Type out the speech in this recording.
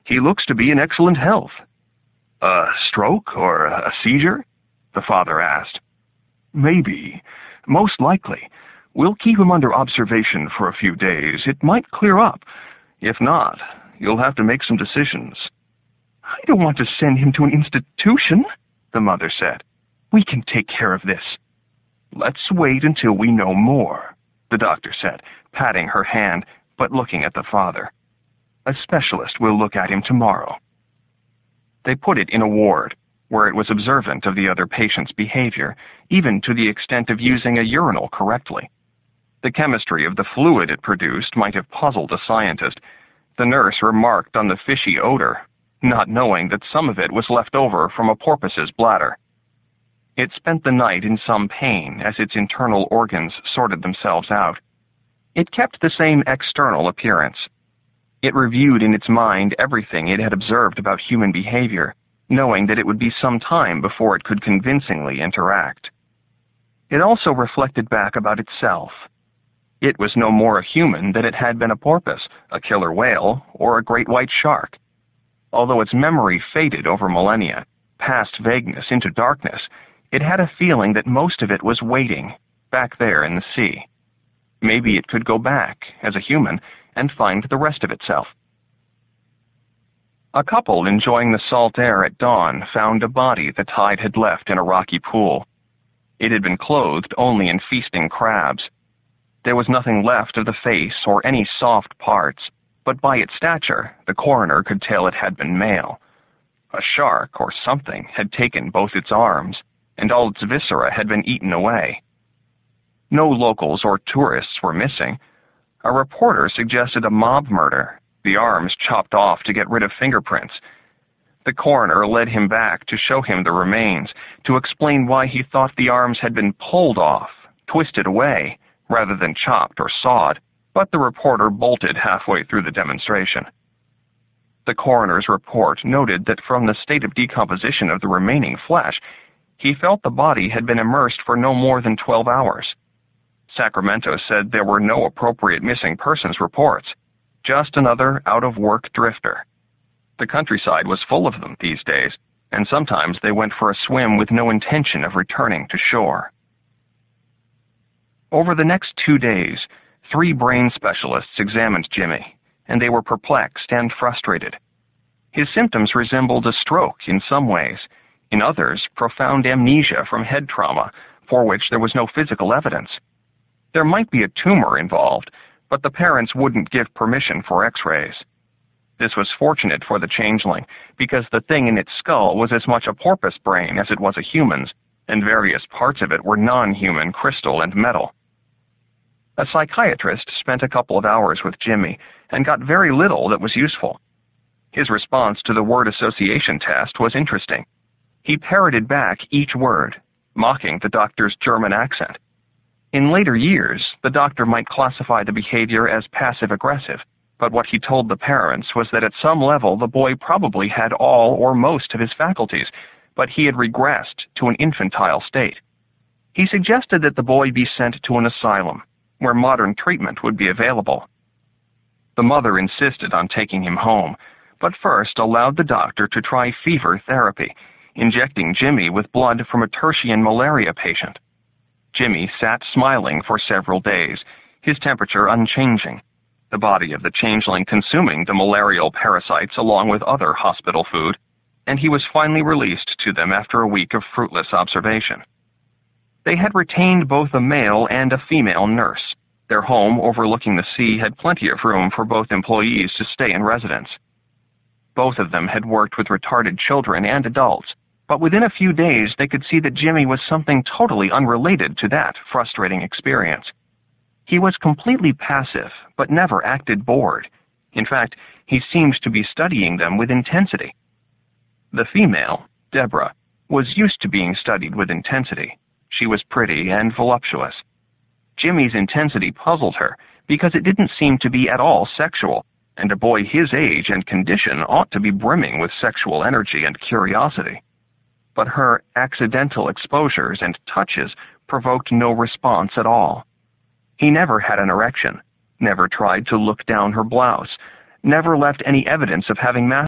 He looks to be in excellent health." "A stroke or a seizure?" the father asked. "Maybe. Most likely. We'll keep him under observation for a few days. It might clear up. If not, you'll have to make some decisions." "I don't want to send him to an institution," the mother said. "We can take care of this." "Let's wait until we know more," the doctor said, patting her hand, but looking at the father. "A specialist will look at him tomorrow." They put it in a ward, where it was observant of the other patient's behavior, even to the extent of using a urinal correctly. The chemistry of the fluid it produced might have puzzled a scientist. The nurse remarked on the fishy odor, not knowing that some of it was left over from a porpoise's bladder. It spent the night in some pain as its internal organs sorted themselves out. It kept the same external appearance. It reviewed in its mind everything it had observed about human behavior, knowing that it would be some time before it could convincingly interact. It also reflected back about itself. It was no more a human than it had been a porpoise, a killer whale, or a great white shark. Although its memory faded over millennia, past vagueness into darkness, it had a feeling that most of it was waiting, back there in the sea. Maybe it could go back, as a human, and find the rest of itself. A couple enjoying the salt air at dawn found a body the tide had left in a rocky pool. It had been clothed only in feasting crabs. There was nothing left of the face or any soft parts, but by its stature, the coroner could tell it had been male. A shark or something had taken both its arms, and all its viscera had been eaten away. No locals or tourists were missing. A reporter suggested a mob murder, the arms chopped off to get rid of fingerprints. The coroner led him back to show him the remains, to explain why he thought the arms had been pulled off, twisted away, rather than chopped or sawed, but the reporter bolted halfway through the demonstration. The coroner's report noted that from the state of decomposition of the remaining flesh, he felt the body had been immersed for no more than 12 hours. Sacramento said there were no appropriate missing persons reports, just another out-of-work drifter. The countryside was full of them these days, and sometimes they went for a swim with no intention of returning to shore. Over the next 2 days, 3 brain specialists examined Jimmy, and they were perplexed and frustrated. His symptoms resembled a stroke in some ways, in others, profound amnesia from head trauma, for which there was no physical evidence. There might be a tumor involved, but the parents wouldn't give permission for x-rays. This was fortunate for the changeling, because the thing in its skull was as much a porpoise brain as it was a human's, and various parts of it were non-human crystal and metal. A psychiatrist spent a couple of hours with Jimmy and got very little that was useful. His response to the word association test was interesting. He parroted back each word, mocking the doctor's German accent. In later years, the doctor might classify the behavior as passive-aggressive, but what he told the parents was that at some level the boy probably had all or most of his faculties, but he had regressed to an infantile state. He suggested that the boy be sent to an asylum, where modern treatment would be available. The mother insisted on taking him home, but first allowed the doctor to try fever therapy, injecting Jimmy with blood from a tertian malaria patient. Jimmy sat smiling for several days, his temperature unchanging, the body of the changeling consuming the malarial parasites along with other hospital food, and he was finally released to them after a week of fruitless observation. They had retained both a male and a female nurse. Their home overlooking the sea had plenty of room for both employees to stay in residence. Both of them had worked with retarded children and adults, but within a few days they could see that Jimmy was something totally unrelated to that frustrating experience. He was completely passive, but never acted bored. In fact, he seemed to be studying them with intensity. The female, Deborah, was used to being studied with intensity. She was pretty and voluptuous. Jimmy's intensity puzzled her because it didn't seem to be at all sexual, and a boy his age and condition ought to be brimming with sexual energy and curiosity. But her accidental exposures and touches provoked no response at all. He never had an erection, never tried to look down her blouse, never left any evidence of having